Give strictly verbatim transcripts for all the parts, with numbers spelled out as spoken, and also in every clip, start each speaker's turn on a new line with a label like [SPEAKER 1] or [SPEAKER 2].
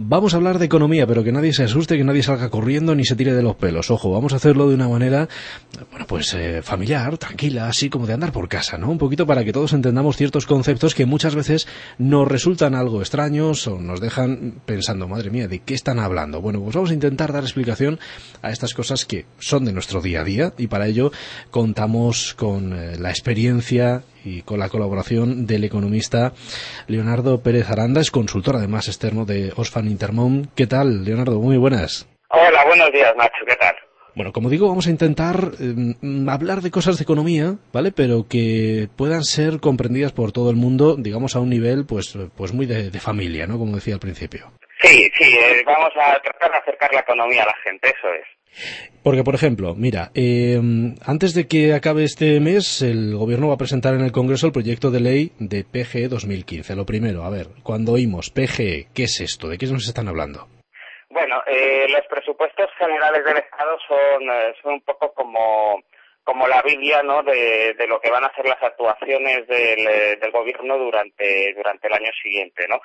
[SPEAKER 1] Vamos a hablar de economía, pero que nadie se asuste, que nadie salga corriendo ni se tire de los pelos. Ojo, vamos a hacerlo de una manera, bueno, pues eh, familiar, tranquila, así como de andar por casa, ¿no? Un poquito para que todos entendamos ciertos conceptos que muchas veces nos resultan algo extraños o nos dejan pensando, madre mía, ¿de qué están hablando? Bueno, pues vamos a intentar dar explicación a estas cosas que son de nuestro día a día y para ello contamos con eh, la experiencia y con la colaboración del economista Leonardo Pérez Aranda, es consultor además externo de Oxfam Intermón. ¿Qué tal, Leonardo? Muy buenas.
[SPEAKER 2] Hola, buenos días, Nacho, ¿qué tal?
[SPEAKER 1] Bueno, como digo, vamos a intentar eh, hablar de cosas de economía, ¿vale? Pero que puedan ser comprendidas por todo el mundo, digamos, a un nivel pues pues muy de, de familia, ¿no? Como decía al principio.
[SPEAKER 2] Sí, sí, eh, vamos a tratar de acercar la economía a la gente, eso es.
[SPEAKER 1] Porque, por ejemplo, mira, eh, antes de que acabe este mes, el Gobierno va a presentar en el Congreso el proyecto de ley de P G E dos mil quince. Lo primero, a ver, cuando oímos P G E, ¿qué es esto? ¿De qué nos están hablando?
[SPEAKER 2] Bueno, eh, los presupuestos generales del Estado son, eh, son un poco como, como la Biblia, ¿no?, de, de lo que van a ser las actuaciones del, eh, del Gobierno durante, durante el año siguiente, ¿no?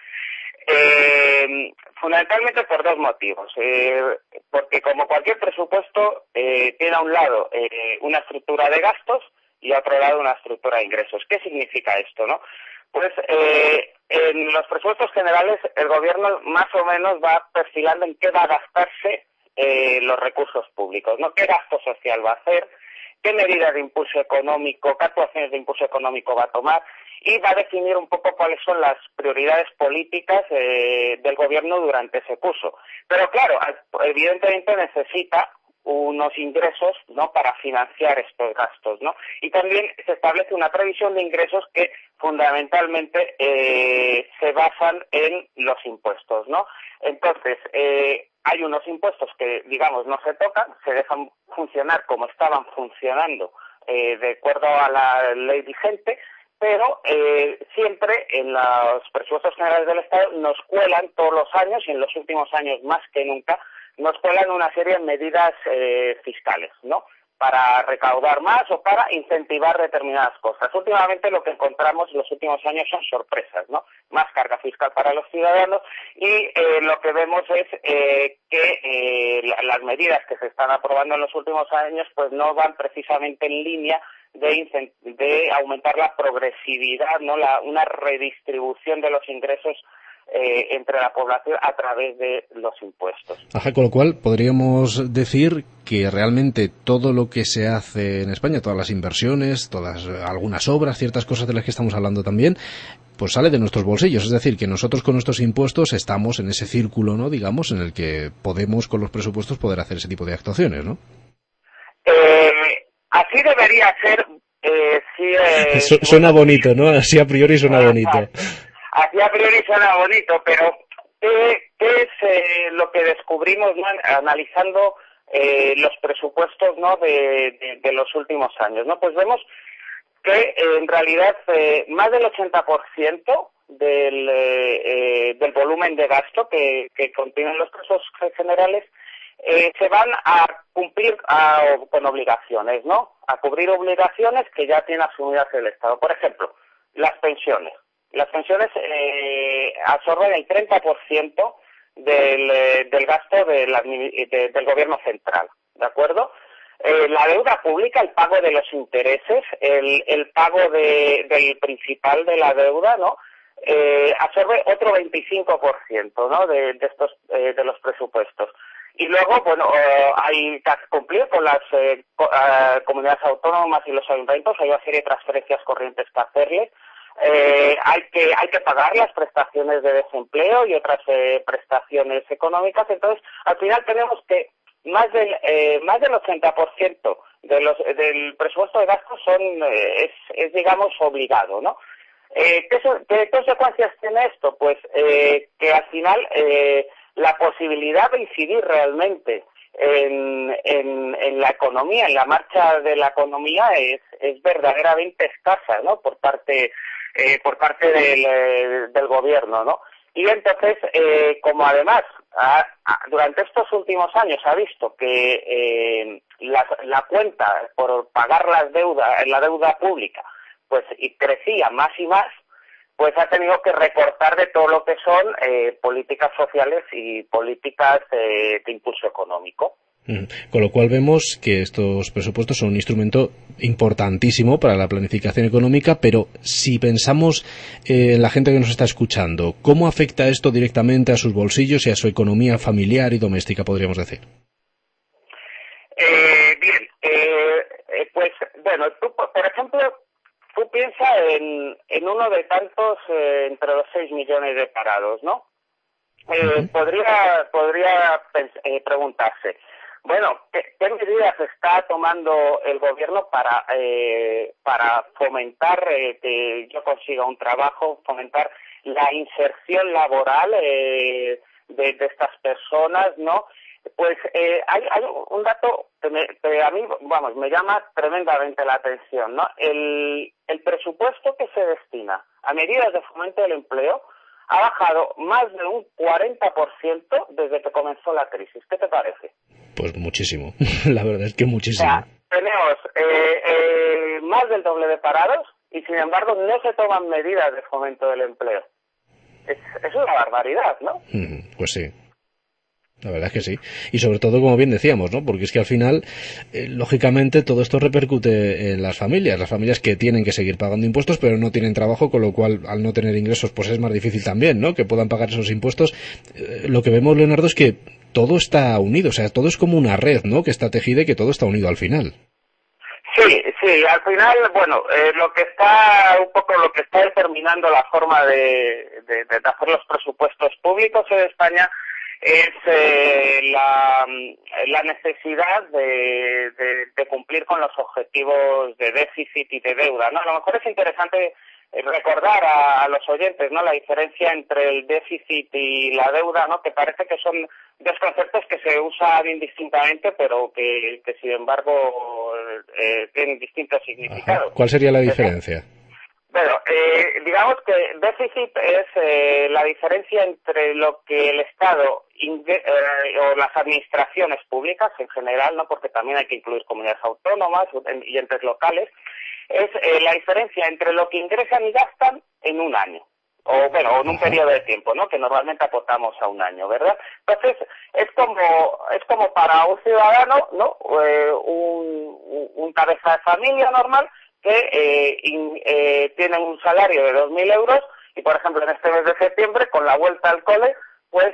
[SPEAKER 2] Eh, fundamentalmente por dos motivos. Eh, porque como cualquier presupuesto, eh, tiene a un lado eh, una estructura de gastos y a otro lado una estructura de ingresos. ¿Qué significa esto, no? Pues eh, en los presupuestos generales el gobierno más o menos va perfilando en qué va a gastarse eh, los recursos públicos, ¿no? ¿Qué gasto social va a hacer? ¿Qué medidas de impulso económico, qué actuaciones de impulso económico va a tomar? Y va a definir un poco cuáles son las prioridades políticas eh, del gobierno durante ese curso. Pero claro, evidentemente necesita unos ingresos, ¿no?, para financiar estos gastos, ¿no? Y también se establece una previsión de ingresos que fundamentalmente eh, se basan en los impuestos, ¿no? Entonces, eh, hay unos impuestos que, digamos, no se tocan, se dejan funcionar como estaban funcionando eh, de acuerdo a la ley vigente, pero eh, siempre en los presupuestos generales del Estado nos cuelan todos los años, y en los últimos años más que nunca, nos cuelan una serie de medidas eh, fiscales, ¿no?, para recaudar más o para incentivar determinadas cosas. Últimamente lo que encontramos en los últimos años son sorpresas, ¿no? Más carga fiscal para los ciudadanos y eh, lo que vemos es eh, que eh, la, las medidas que se están aprobando en los últimos años pues no van precisamente en línea de, de aumentar la progresividad, ¿no?, la, una redistribución de los ingresos Eh, entre la población a través de los impuestos.
[SPEAKER 1] Ajá, con lo cual podríamos decir que realmente todo lo que se hace en España, todas las inversiones, todas algunas obras, ciertas cosas de las que estamos hablando también, pues sale de nuestros bolsillos. Es decir, que nosotros con nuestros impuestos estamos en ese círculo, ¿no?, digamos, en el que podemos con los presupuestos poder hacer ese tipo de actuaciones, ¿no?
[SPEAKER 2] Eh, así debería ser. Eh, sí, eh,
[SPEAKER 1] Su, suena bonito, ¿no? Así a priori suena bonito.
[SPEAKER 2] Así a priori suena bonito, pero ¿qué, qué es eh, lo que descubrimos, ¿no?, analizando eh, los presupuestos, ¿no?, de, de, de los últimos años, ¿no? Pues vemos que eh, en realidad eh, más del ochenta por ciento del, eh, eh, del volumen de gasto que, que contienen los presupuestos generales eh, se van a cumplir a, con obligaciones, ¿no? A cubrir obligaciones que ya tiene asumidas el Estado. Por ejemplo, las pensiones. Las pensiones eh, absorben el treinta por ciento del, eh, del gasto de la, de, del gobierno central, ¿de acuerdo? Eh, la deuda pública, el pago de los intereses, el, el pago de, del principal de la deuda, ¿no?, eh, absorbe otro veinticinco por ciento, ¿no?, de, de estos eh, de los presupuestos. Y luego, bueno, eh, hay que cumplir con las eh, co eh, comunidades autónomas y los ayuntamientos, hay una serie de transferencias corrientes que hacerles. Eh, hay que hay que pagar las prestaciones de desempleo y otras eh, prestaciones económicas. Entonces, al final tenemos que más del eh, más del ochenta por ciento de los del presupuesto de gastos son eh, es, es digamos obligado, ¿no? Eh, ¿qué, ¿Qué consecuencias tiene esto? Pues eh, que al final eh, la posibilidad de incidir realmente en, en, en la economía, en la marcha de la economía es, es verdaderamente escasa, ¿no?, por parte Eh, por parte del, eh, del gobierno, ¿no? Y entonces, eh, como además a, a, durante estos últimos años ha visto que eh, la, la cuenta por pagar las deudas, la deuda pública, pues y crecía más y más, pues ha tenido que recortar de todo lo que son eh, políticas sociales y políticas eh, de impulso económico.
[SPEAKER 1] Con lo cual vemos que estos presupuestos son un instrumento importantísimo para la planificación económica, pero si pensamos eh, en la gente que nos está escuchando, ¿cómo afecta esto directamente a sus bolsillos y a su economía familiar y doméstica, podríamos decir?
[SPEAKER 2] Eh, bien, eh, eh, pues bueno, tú, por ejemplo, tú piensas en, en uno de tantos eh, entre los seis millones de parados, ¿no? Eh, uh-huh. Podría, podría eh, preguntarse, bueno, ¿qué, ¿qué medidas está tomando el gobierno para eh, para fomentar eh, que yo consiga un trabajo, fomentar la inserción laboral eh, de, de estas personas, ¿no? Pues eh, hay, hay un dato que, me, que a mí, vamos, me llama tremendamente la atención, ¿no? El, el presupuesto que se destina a medidas de fomento del empleo ha bajado más de un cuarenta por ciento desde que comenzó la crisis. ¿Qué te parece?
[SPEAKER 1] Pues muchísimo, la verdad es que muchísimo.
[SPEAKER 2] O sea, tenemos eh, eh, más del doble de parados y sin embargo no se toman medidas de fomento del empleo. Es, es una barbaridad, ¿no?
[SPEAKER 1] Mm, pues sí. La verdad es que sí. Y sobre todo, como bien decíamos, ¿no? Porque es que al final, eh, lógicamente, todo esto repercute en las familias. Las familias que tienen que seguir pagando impuestos, pero no tienen trabajo, con lo cual, al no tener ingresos, pues es más difícil también, ¿no? Que puedan pagar esos impuestos. Eh, lo que vemos, Leonardo, es que todo está unido. O sea, todo es como una red, ¿no? Que está tejida y que todo está unido al final.
[SPEAKER 2] Sí, sí, al final, bueno, eh, lo que está, un poco lo que está determinando la forma de, de, de hacer los presupuestos públicos en España es eh, la, la necesidad de, de, de cumplir con los objetivos de déficit y de deuda, ¿no? A lo mejor es interesante recordar a, a los oyentes, ¿no? La diferencia entre el déficit y la deuda, ¿no? Que parece que son dos conceptos que se usan indistintamente, pero que, que sin embargo eh, tienen distintos significados.
[SPEAKER 1] Ajá. ¿Cuál sería la diferencia?
[SPEAKER 2] Bueno, eh, digamos que déficit es eh, la diferencia entre lo que el Estado ingre- eh, o las administraciones públicas en general, no, porque también hay que incluir comunidades autónomas y entes locales, es eh, la diferencia entre lo que ingresan y gastan en un año. O bueno, o en un periodo de tiempo, ¿no? Que normalmente aportamos a un año, ¿verdad? Entonces, es como es como para un ciudadano, ¿no? Eh, un, un cabeza de familia normal que eh, in, eh, tienen un salario de dos mil euros y, por ejemplo, en este mes de septiembre, con la vuelta al cole, pues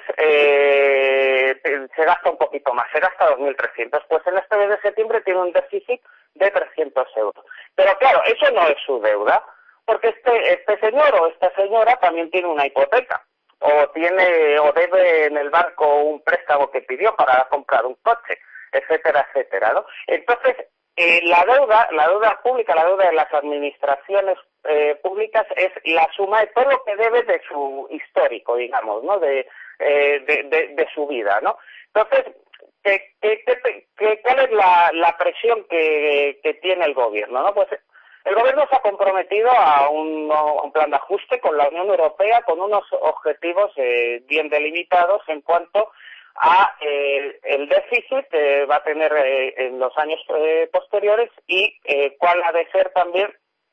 [SPEAKER 2] eh, se gasta un poquito más, se gasta dos mil trescientos. Pues en este mes de septiembre tiene un déficit de trescientos euros. Pero claro, eso no es su deuda, porque este este señor o esta señora también tiene una hipoteca, o tiene o debe en el banco un préstamo que pidió para comprar un coche, etcétera, etcétera, ¿no? Entonces, eh, la deuda, la deuda pública, la deuda de las administraciones eh, públicas es la suma de todo lo que debe de su histórico, digamos, ¿no? De, eh, de, de, de su vida, ¿no? Entonces, ¿qué, qué, qué, qué, ¿cuál es la, la presión que, que tiene el gobierno, no? Pues el gobierno se ha comprometido a un, a un plan de ajuste con la Unión Europea con unos objetivos eh, bien delimitados en cuanto a eh, el déficit que va a tener eh, en los años eh, posteriores y eh, cuál ha de ser también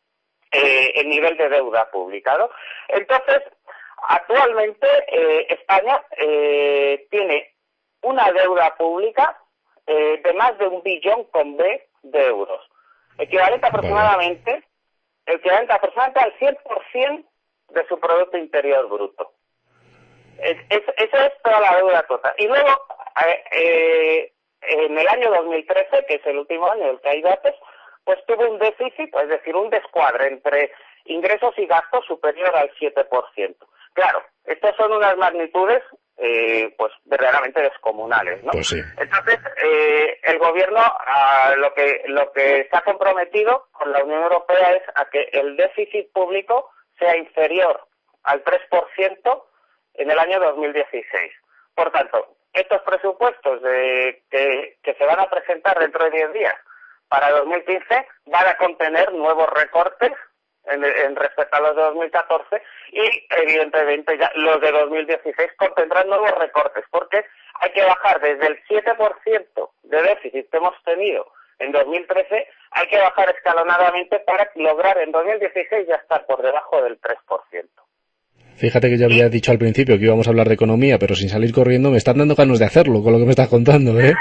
[SPEAKER 2] eh, el nivel de deuda pública, ¿no? Entonces, actualmente eh, España eh, tiene una deuda pública eh, de más de un billón con B de euros, equivalente aproximadamente, equivalente aproximadamente al cien por ciento de su Producto Interior Bruto. Es, es, esa es toda la deuda total. Y luego, eh, eh, en el año dos mil trece, que es el último año del que hay datos, pues tuvo un déficit, es decir, un descuadre entre ingresos y gastos superior al siete por ciento. Claro, estas son unas magnitudes eh, pues verdaderamente descomunales, ¿no?
[SPEAKER 1] Pues sí.
[SPEAKER 2] Entonces, eh, el gobierno a lo que lo que está comprometido con la Unión Europea es a que el déficit público sea inferior al tres por ciento en el año dos mil dieciséis. Por tanto, estos presupuestos de, que, que se van a presentar dentro de diez días para dos mil quince van a contener nuevos recortes en, en respecto a los de dos mil catorce y evidentemente ya los de dos mil dieciséis contendrán nuevos recortes porque hay que bajar desde el siete por ciento de déficit que hemos tenido en dos mil trece hay que bajar escalonadamente para lograr en dos mil dieciséis ya estar por debajo del tres por ciento.
[SPEAKER 1] Fíjate que yo había dicho al principio que íbamos a hablar de economía, pero sin salir corriendo me están dando ganas de hacerlo con lo que me estás contando, ¿eh?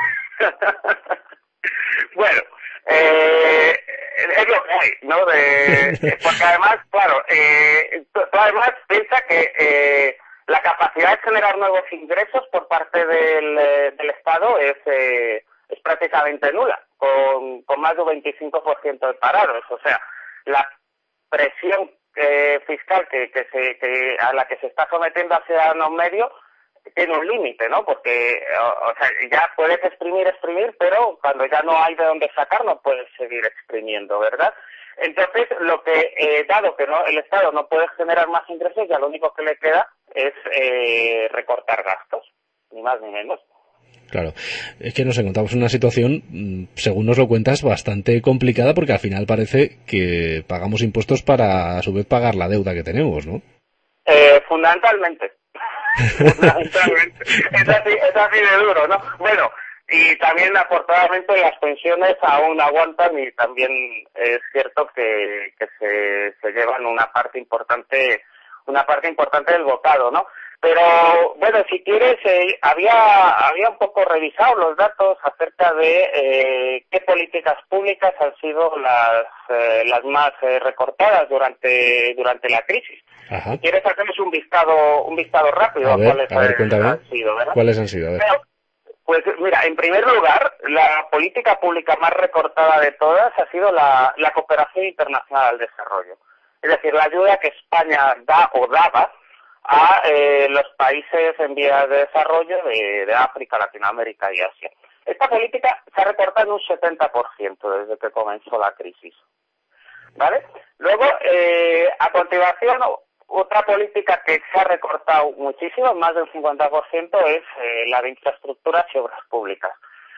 [SPEAKER 2] Bueno, eh, es lo que hay, ¿no? De, porque además, claro, eh, tú, tú además piensa que eh, la capacidad de generar nuevos ingresos por parte del, eh, del Estado es, eh, es prácticamente nula, con, con más de un veinticinco por ciento de parados. O sea, la presión eh, fiscal que, que se, que a la que se está sometiendo al ciudadano medio tiene un límite, ¿no? Porque, o, o sea, ya puedes exprimir, exprimir, pero cuando ya no hay de dónde sacar, no puedes seguir exprimiendo, ¿verdad? Entonces, lo que, eh, dado que no el Estado no puede generar más ingresos, ya lo único que le queda es eh, recortar gastos, ni más ni menos.
[SPEAKER 1] Claro, es que nos encontramos en una situación, según nos lo cuentas, bastante complicada, porque al final parece que pagamos impuestos para, a su vez, pagar la deuda que tenemos, ¿no?
[SPEAKER 2] Eh, fundamentalmente. fundamentalmente. Es así, es así de duro, ¿no? Bueno, y también, afortunadamente, las pensiones aún aguantan y también es cierto que, que se, se llevan una parte importante, una parte importante del bocado, ¿no? Pero, bueno, si quieres, eh, había, había un poco revisado los datos acerca de eh, qué políticas públicas han sido las, eh, las más eh, recortadas durante, durante la crisis.
[SPEAKER 1] Ajá.
[SPEAKER 2] Si quieres, hacemos un vistazo, un vistazo rápido
[SPEAKER 1] a,
[SPEAKER 2] a,
[SPEAKER 1] ver,
[SPEAKER 2] cuáles
[SPEAKER 1] a ver, cuéntame,
[SPEAKER 2] han sido, ¿verdad?
[SPEAKER 1] ¿Cuáles han sido? A ver.
[SPEAKER 2] Pero, pues mira, en primer lugar, la política pública más recortada de todas ha sido la, la cooperación internacional al desarrollo. Es decir, la ayuda que España da o daba a eh, los países en vías de desarrollo de, de África, Latinoamérica y Asia. Esta política se ha recortado en un setenta por ciento desde que comenzó la crisis. ¿Vale? Luego, eh, a continuación, otra política que se ha recortado muchísimo, más del cincuenta por ciento, es eh, la de infraestructuras y obras públicas.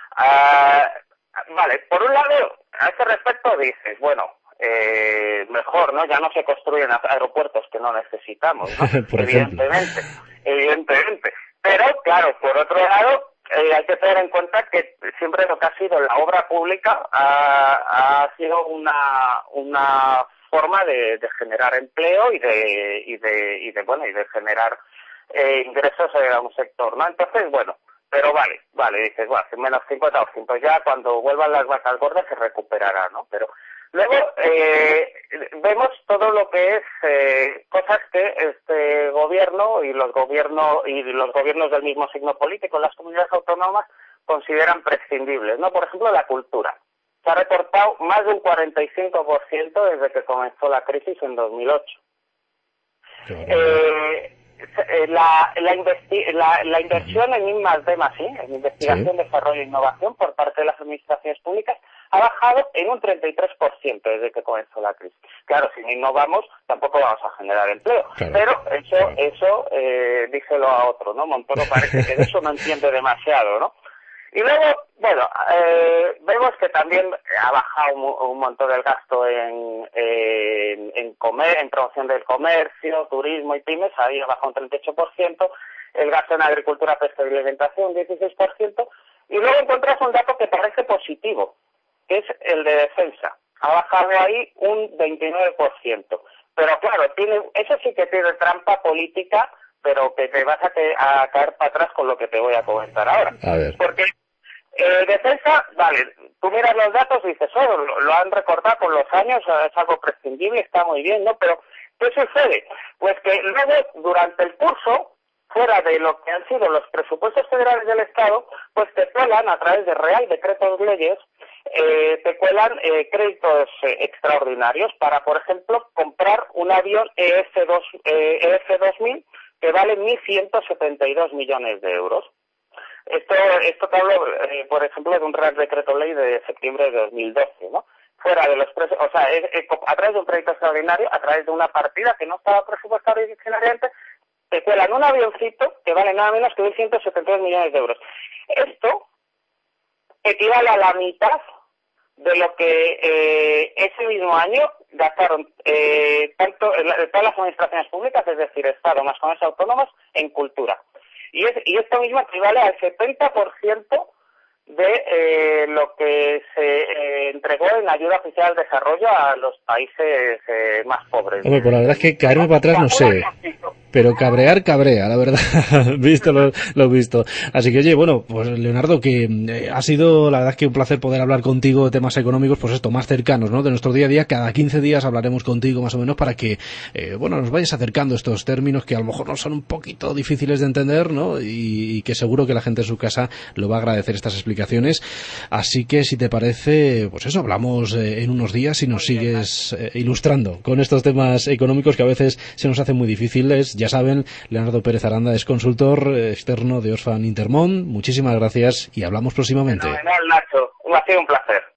[SPEAKER 2] Ah, vale, por un lado, a ese respecto dices, bueno, eh, mejor, ¿no? Ya no se construyen aeropuertos que no necesitamos, ¿no? evidentemente, evidentemente. Pero, claro, por otro lado, eh, hay que tener en cuenta que siempre lo que ha sido la obra pública ha, ha sido una, una forma de, de generar empleo y de, y de, y de, bueno, y de generar eh, ingresos a un sector, ¿no? Entonces, bueno, pero vale, vale, dices, bueno, menos cincuenta por ciento, ya cuando vuelvan las vacas gordas se recuperará, ¿no? Pero luego eh, vemos todo lo que es eh, cosas que este gobierno y los gobiernos y los gobiernos del mismo signo político en las comunidades autónomas consideran prescindibles, ¿no? Por ejemplo, la cultura. Se ha recortado más de un cuarenta y cinco por ciento desde que comenzó la crisis en dos mil ocho. Eh, la, la, investi la, la inversión en I más D más I, en investigación, ¿sí?, desarrollo e innovación por parte de las administraciones públicas ha bajado en un treinta y tres por ciento desde que comenzó la crisis. Claro, si no innovamos tampoco vamos a generar empleo. Claro, pero eso, claro. eso eh, díselo a otro, ¿no? Montoro parece que de eso no entiende demasiado, ¿no? Y luego, bueno, eh, vemos que también ha bajado un, un montón el gasto en, en, en comer, en promoción del comercio, turismo y pymes, ahí ha bajado un treinta y ocho por ciento, el gasto en agricultura, pesca y alimentación un dieciséis por ciento, y luego encuentras un dato que parece positivo, que es el de defensa. Ha bajado ahí un veintinueve por ciento. Pero claro, tiene, eso sí que tiene trampa política, pero que te vas a, que, a caer para atrás con lo que te voy a comentar ahora.
[SPEAKER 1] A ver.
[SPEAKER 2] Porque eh, defensa, vale, tú miras los datos y dices, oh, lo, lo han recortado con los años, es algo prescindible, está muy bien, ¿no? Pero, ¿qué sucede? Pues que luego, durante el curso, fuera de lo que han sido los presupuestos federales del Estado, pues te cuelan a través de Real Decretos Leyes, eh, te cuelan eh, créditos eh, extraordinarios para, por ejemplo, comprar un avión E F dos mil que vale mil ciento setenta y dos millones de euros. Esto, esto te hablo, eh, por ejemplo, de un Real Decreto Ley de septiembre de dos mil doce, ¿no? Fuera de los presos, o sea, es, es, a través de un crédito extraordinario, a través de una partida que no estaba presupuestada originariamente, te cuelan un avioncito que vale nada menos que mil ciento setenta y dos millones de euros. Esto equivale a la mitad de lo que eh, ese mismo año gastaron eh, tanto eh, todas las administraciones públicas, es decir, Estado más comunidades autónomas, en cultura. Y, es, y esto mismo equivale al setenta por ciento de eh, lo que se eh, entregó en ayuda oficial al desarrollo a los países eh, más pobres.
[SPEAKER 1] Hombre, pues la verdad es que caerme para atrás no sé, pero cabrear, cabrea, la verdad, visto lo, lo visto. Así que, oye, bueno, pues Leonardo, que eh, ha sido, la verdad es que un placer poder hablar contigo de temas económicos, pues esto, más cercanos, ¿no?, de nuestro día a día. Cada quince días hablaremos contigo más o menos para que, eh, bueno, nos vayas acercando estos términos que a lo mejor no son un poquito difíciles de entender, ¿no?, y, y que seguro que la gente en su casa lo va a agradecer estas explicaciones. Así que, si te parece, pues eso, hablamos eh, en unos días y nos sigues eh, ilustrando con estos temas económicos que a veces se nos hacen muy difíciles. Ya saben, Leonardo Pérez Aranda es consultor externo de Oxfam Intermón. Muchísimas gracias y hablamos próximamente.
[SPEAKER 2] Fenomenal, Nacho. Ha sido un placer.